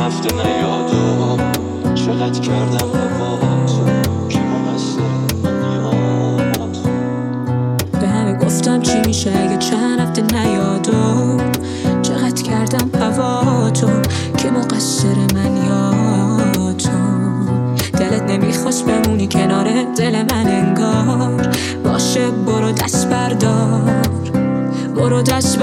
رفته نیادو چقدر کردم هوا تو که مقصر من یاد به همه گفتم چی میشه اگه چند هفته نیادو چقدر کردم هوا تو که مقصر من یا تو دلت نمیخواست بمونی کنار دل من انگار باشه برو دست بردار برو دست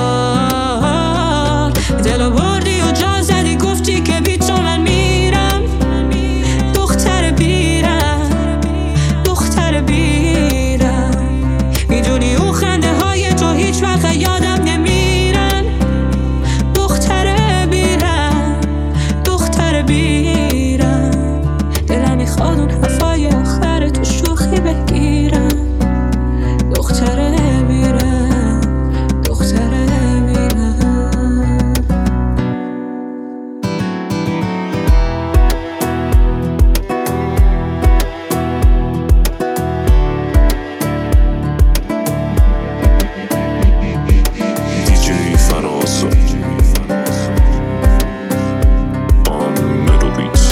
بردار دلو بردی و جا زدی گفتی که بی تو من میرم دختر بیرم دختر بیرم میدونی اون خنده های تو هیچ وقت یادم نمیرن دختر بیرم دختر بیرم دلم میخواد اون حرفای آخر تو شوخی بگیرم دختر بیرم دختر بیرم دیجی فراسو آن ملو بیت.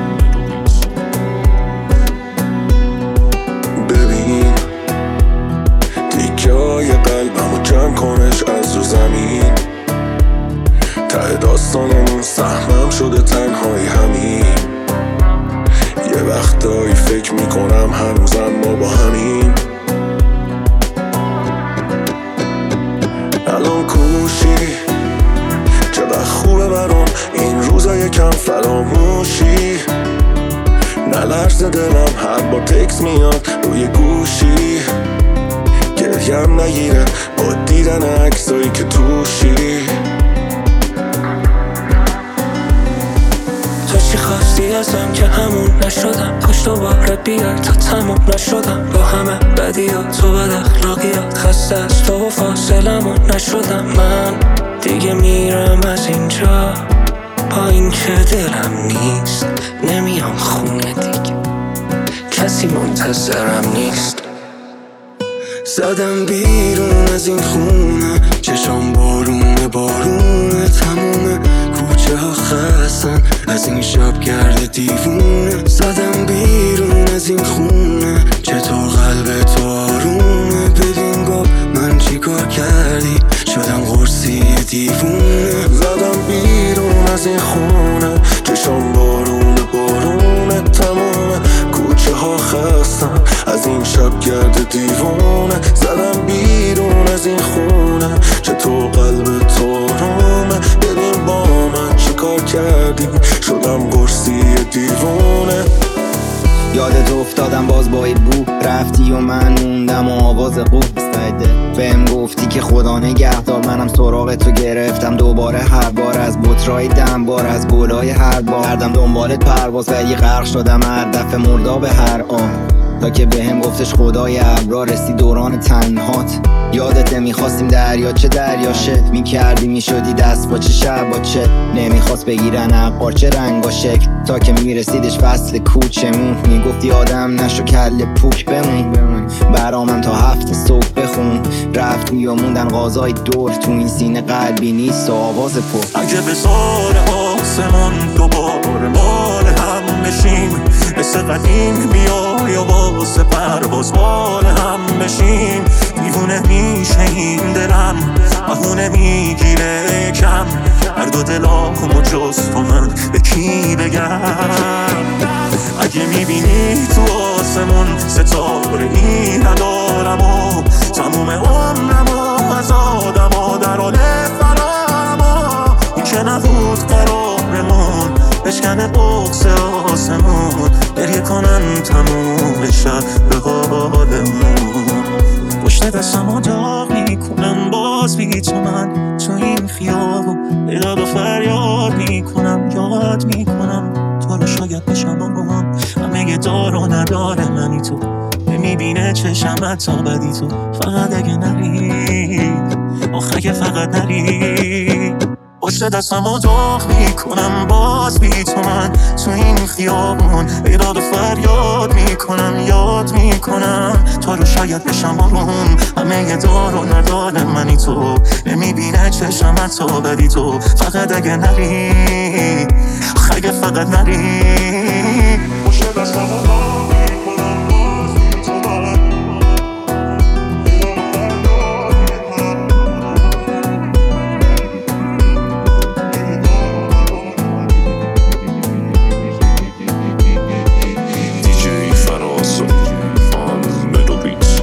ببین تیکه های قلبمو جمع کنش از رو زمین ته داستانمون سهمم شده تنهایی همین یه وقتایی فکر میکنم هنوزم ما با همین الان کوشی چقدر خوبه برام این روزا یکم فراموشی نلرزه دلم هر بار تکس میاد روی گوشی گریم نگیره با دیدن عکسایی که توشی تو چی خواستی ازم که همون نشدم کاش دوباره بیای تا تموم نشدم با همه بدیات و بد اخلاقیات خسته از تو و فاصلمون نشدم من دیگه میرم از اینجا با این که دلم نیست نمیام خونه دیگه کسی منتظرم نیست زدم بیرون از این خونه چشام بارونه بارونه تمومه کوچه ها خستن از این شب گرد دیوونه زدم بیرون از این خونه چطور قلب تو آرومه ببین گفت من چی کار کردی شدم قرصی دیوونه زدم بیرون از این خونه چشام بارونه بارونه تمومه کوچه ها خستن از این شب گرد دیوونه زدم بیرون از این خونه چطور قلب تو آرومه ببین با من چی کار کردی شدم قرصی دیوونه یادت افتادم باز با بو رفتی و من موندم و آواز قوب بهم گفتی که خدا نگهدار منم سراغ تو گرفتم دوباره هر بار از بطرای دم بار از گلای هر بار کردم دنبالت پرواز ولی غرق شدم هر دفعه مرداب هر آن تا که بهم گفتش خدای ابرا رسی دوران تنهات یادت نمیخواستیم دریاچه دریاشه میکردی میشدی دست با چه شب با چه نمیخواست بگیرن عقار چه رنگ و شکل تا که میرسیدش فصل کوچمون میگفتی آدم نشو کل پوک بمون برامم تا 7 صبح بخون رفتی و موندن غازای دور تو این سینه قلبی نیست و آواز پر اگه به سال آسمون دوباره مال هم بشیم مثل قدیم بیای و واسه پرواز مال هم بشیم دیوونه میشه این دلم بهونه میگیره کم هر دو دلامو جز تو من به کی بگم اگه میبینی تو آسمون ستاره ای ندارم و تموم عمرم و از آدم ها در حال فرارم و این که نبود قرارمون بشکنه بغض آسمون گریه کنن تموم شب به حالمون پشت دستم داغ میکنم باز بی تو من تو این خیابون بیداد و فریاد میکنم یاد میکنم تو رو شاید بشم هم همه دار و نداره منی تو نمیبینه چشمت تا بدی تو فقط اگه نری آخه اگه فقط نری پشت دستم داغ میکنم باز بی تو من تو این خیابون بیداد و فریاد میکنم یاد میکنم تو رو شاید بشم آروم همه دار و نداره منی تو نمیبینه چشمت تا بدی تو فقط اگه نری دیگه فقط نری باشه دستم و کنم باز تو بلد DJ فراسو on Metal Beats.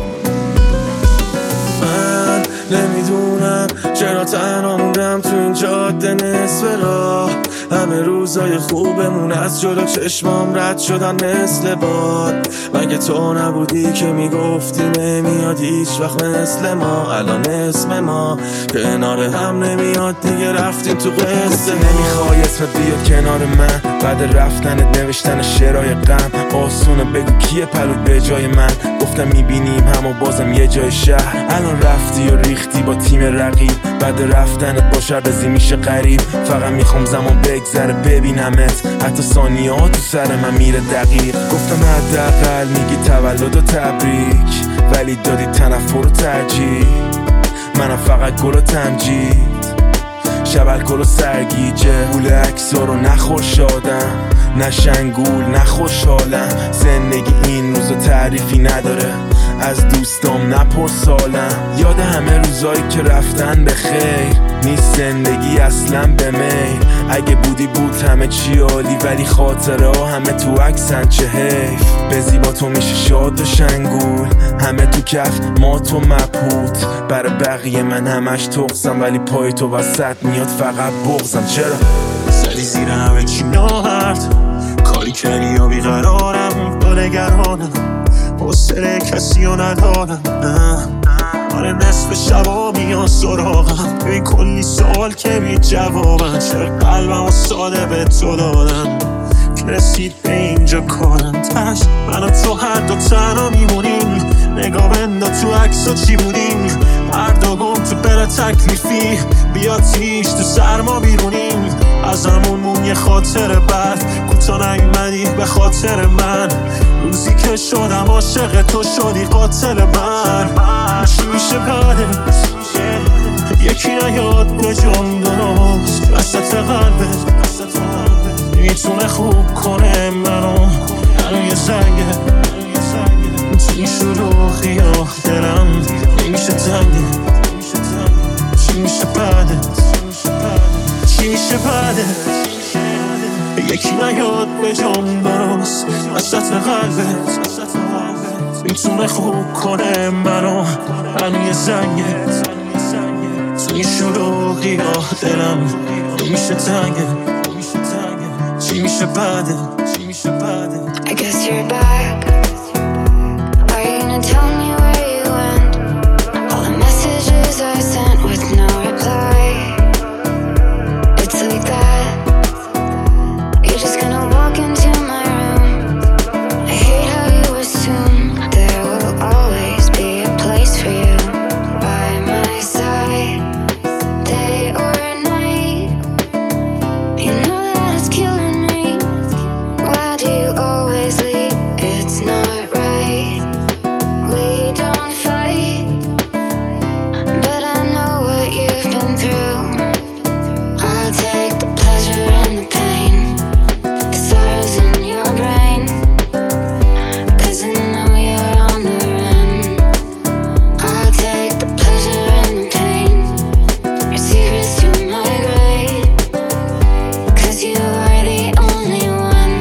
من نمیدونم چرا تنها موندم تو این جاده نصف راه همه روزای خوبمون از جلو چشمام رد شدن مثل باد مگه تو نبودی که میگفتی نمیاد هیچ وقت مثل ما الان اسم ما کنار هم نمیاد دیگه رفتیم تو قصه نمیخوای اسمت بیاد کنار من بعد رفتنت نوشتن شعرهای غم آسونه بگو کیه پلوت به جای من گفتم میبینیم هم و بازم یه جای شهر الان رفتی و ریختی با تیم رقیب بعد رفتنت با شربزی میشه غریب فقط میخوام زمان بگذره ببینمت حتی ثانیه ها تو سر من میره دقیق گفتم حداقل میگی تولد و تبریک ولی دادی تنفر و ترجیح منم فقط گل و تمجید شب الکل و سرگیجه گول اکسا رو نخور شادم نه شنگول نه خوشحالم زندگی این روزا تعریفی نداره از دوستام نپرسالم یاد همه روزایی که رفتن به خیر نیست زندگی اصلا به میل اگه بودی بود همه چی عالی ولی خاطره ها همه تو عکسن چه حیف به زیبا تو میشه شاد و شنگول همه تو کف ما تو مبهوت برای بقیه من همش تقصم ولی پای تو وسط میاد فقط بغضم چرا زدی زیر همه چی ناهرد کاری کردی یا بیقرارم با نگرانم حوصله کسی رو ندارم آره نصف شبا میان سراغم بی کلی سوال که بی جوابم چرا قلبم و ساده به تو دادم که رسید به اینجا کارم تش من و تو هر دو تنها میمونیم نگاه بندا تو عکسا چی بودیم هر دو گم تو بره تکلیفی بیا تیش تو سرما بیرونیم از همون یه خاطر بد کوتا نیومدی به خاطر من روزی که شدم عاشق تو شدی قاتل من چی میشه بعدش یکی نیاد به جام درست وسط قلبت میتونه خوب کنه منو الان یه زنگه تو این شلوغی ها دلم نمیشه تنگه چی میشه بعدت چی میشه بعدت یکی نیاد به جام درست وسط قلبت میتونه خوب کنه منو الان یه زنگه تو این شلوغی ها دلم نمیشه تنگه چی میشه بعدت چی میشه بعدت I guess you're back. Are you gonna tell me where you went? All the messages I sent with no reply. It's like that. You're just gonna walk into my room. I hate how you assume there will always be a place for you by my side, day or night. You know that it's killing me. Why do you always leave? It's not right. We don't fight, but I know what you've been through. I'll take the pleasure and the pain, the sorrows in your brain, 'cause I know you're on the run. I'll take the pleasure and the pain, your secrets to my grave, 'cause you are the only one.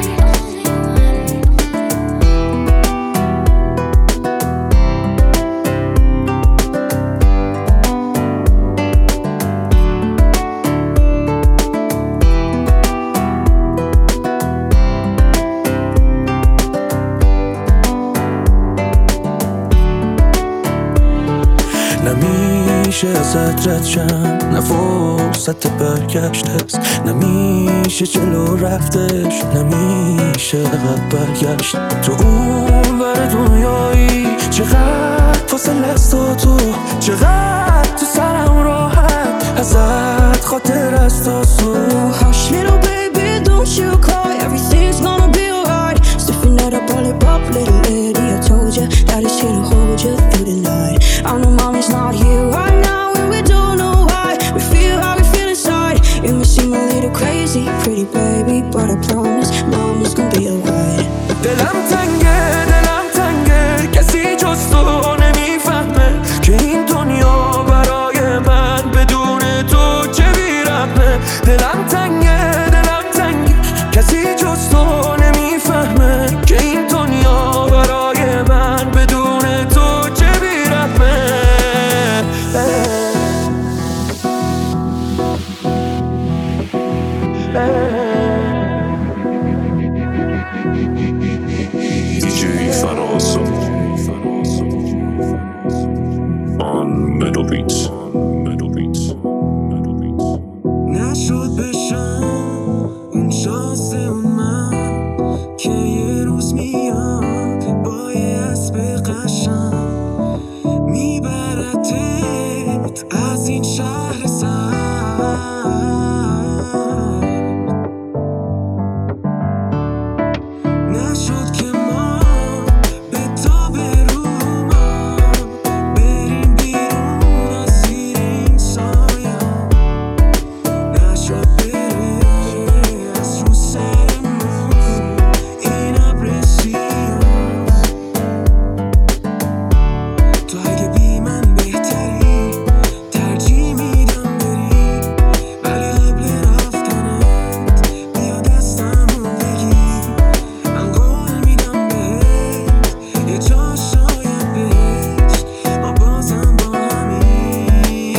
نمیشه ازت رد شم نه فرصت برگشت هست نمیشه جلو رفتش نمیشه عقب برگشت تو اون ور دنیایی چقدر فاصله است تا تو چقدر تو سرم راحت ازت خاطر است تا تو Hush little baby, don't you cry. Everything's gonna be alright. Stiffen that up, all it up, little lady. I told you that it's here to hold you through the night. I know mommy's not here right now, and we don't know why. We feel how we feel inside. You may seem a little crazy, pretty baby, but I promise mama's gonna be alright. دلم تنگه کسی جز تو نمیفهمه که این دنیا برای من بدون تو چه بی‌رحمه. دلم تنگه کسی جز تو نمیفهمه که این دنیا برای من بدون تو چه بی‌رحمه. DJ Faraz on Metal Beats. نشد بشم اون شانس من که یه روز میاد با یه اسب قشنگ میبردت از این شهر سرد. نشد که ما به تاب روما بریم بیرون از زیر این سایه. نشد بره از رو سرمون این ابر سیاه. تو اگه بی من بهتری ترجیح میدم بری، ولی قبل رفتنت بیا دستمو بگیر. من قول میدم بهت یه جا شاید بهش ما بازم با همین.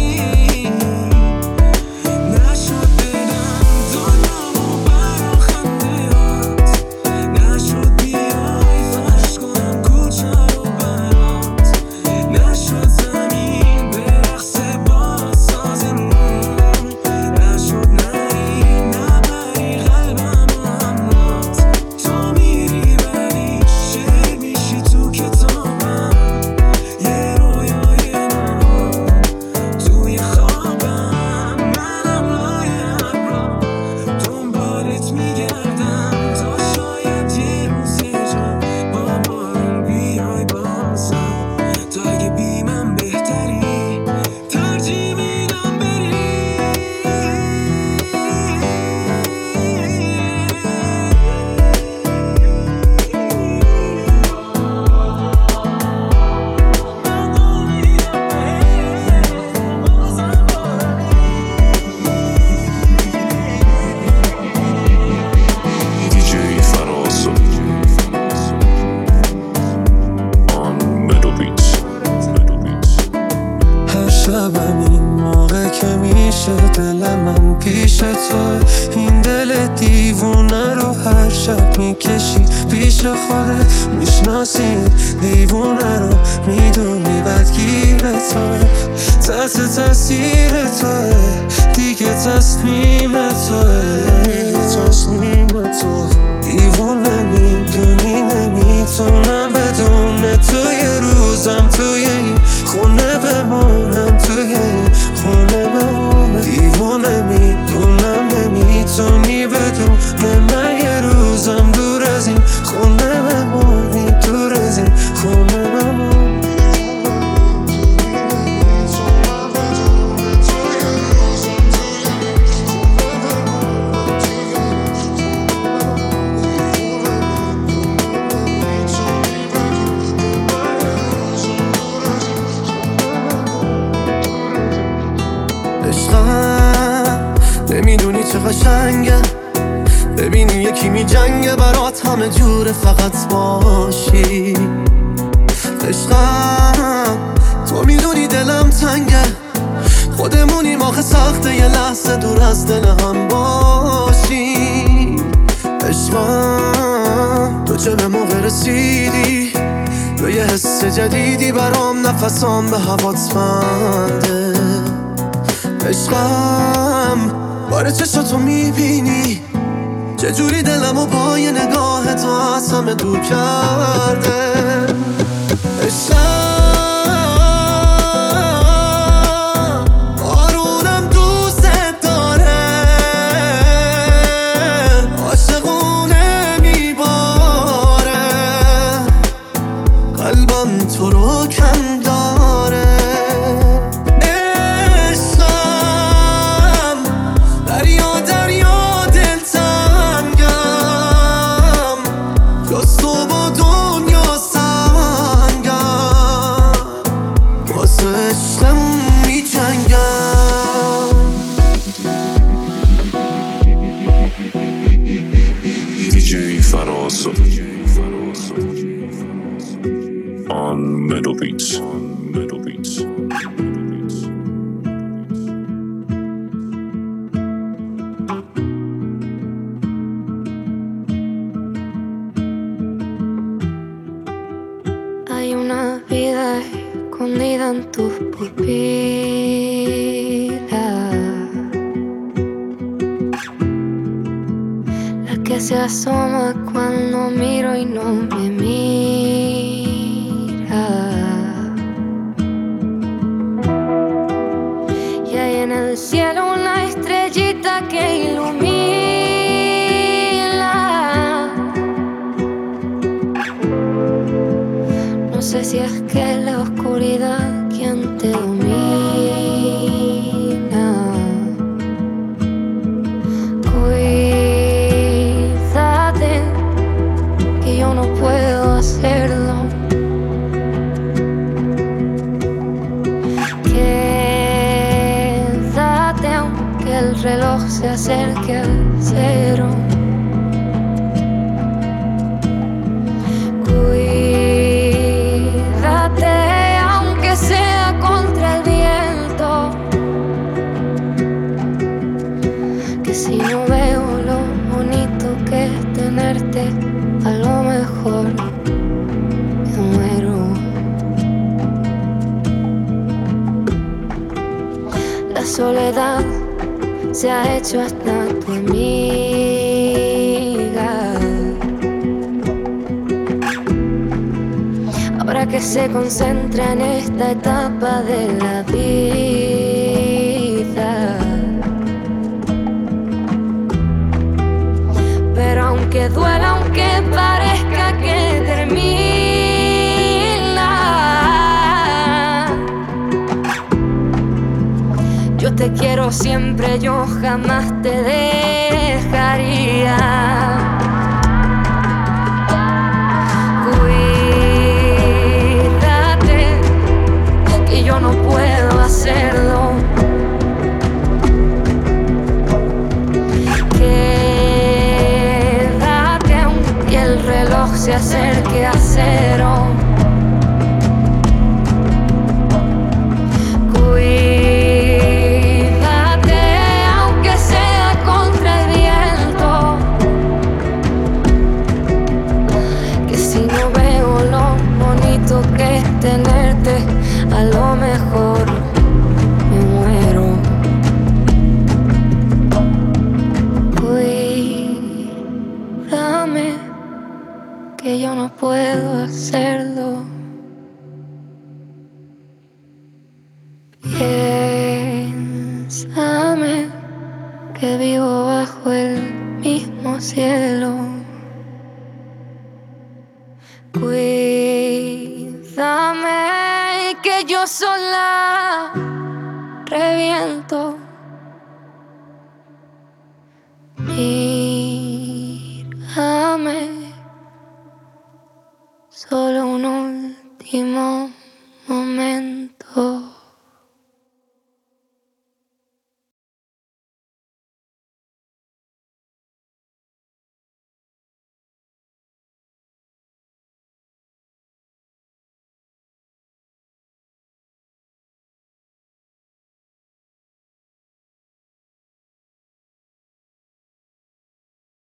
نشد بدم دنیامو برا خندهات، نشد بیای فرش کنم کوچه رو برات، نشد زمین برقصه با سازمون، نشد نری نبری قلبمو همراهت. تو میری ولی شعر میشی تو کتابم، یه رویای نهان توی خوابم. منم لای ابرا دنبالت میگردم تا شاید یه روز یه جا با بارون بیای بازم. تو اگه بی من بهتری ترجیح میدم بری. DJ Faraz on Metal Beats. هر شبم این موقع که میشه دلم من پیش تو، این دل دیوونه رو هر شب میکشی پیش خودت. میشناسی دیوونه رو میدونی بدگیر تو، تحت تاثیر تو دیگه تصمیم تو. دیوونه میدونی نمیتونم بدون تو یه روزم توی این خونه بمونم، توی این خونه بمونم. دیوونه میدونم نمیتونی بدون من یه روزم دور از این خونه بمونی، دور از این خونه بمونی. عشقم نمیدونی چه قشنگه، ببینی یکی می جنگه برات همه جوره فقط باشی. عشقم تو میدونی دلم تنگه، خودمونیم آخه سخته یه لحظه دور از دل هم باشی. عشقم تو چه به موقع رسیدی، تو یه حس جدیدی برام نفسام به هوات بنده. عشقم باره چشاتو میبینی چجوری دلمو با یه نگاه تو از همه دور کرده. عشقم آرونم دوست داره، عاشقونه میباره، قلبم تو رو کم داره. عشقم دریا دریا دلتنگ Faroso on Metal Beats. Hay una vida escondida en tus pupilas, la que se asoma cuando miro y no me mira. Y hay en el cielo una estrellita que ilumina. No sé si es que es la oscuridad quien te domina. Cuídate, que yo no puedo hacerlo. Quédate aunque el reloj se acerque al cero. Cuídate aunque sea contra el viento, que si no veo lo bonito que es tenerte, a lo mejor me muero. La soledad se ha hecho hasta tu amiga. Ahora que se concentra en esta etapa de la vida. Pero aunque duela, aunque parezca que termina, yo te quiero siempre, yo jamás te dejaría. Cuídate, que yo no puedo hacerlo. Quédate aunque el reloj se acerque a cero. Cuídate aunque sea contra el viento, que si no veo lo bonito que es tenerte, a lo mejor me muero. Cuídame, que yo no puedo hacerlo. Piénsame, que vivo bajo el mismo cielo. Cuídame, que yo sola reviento.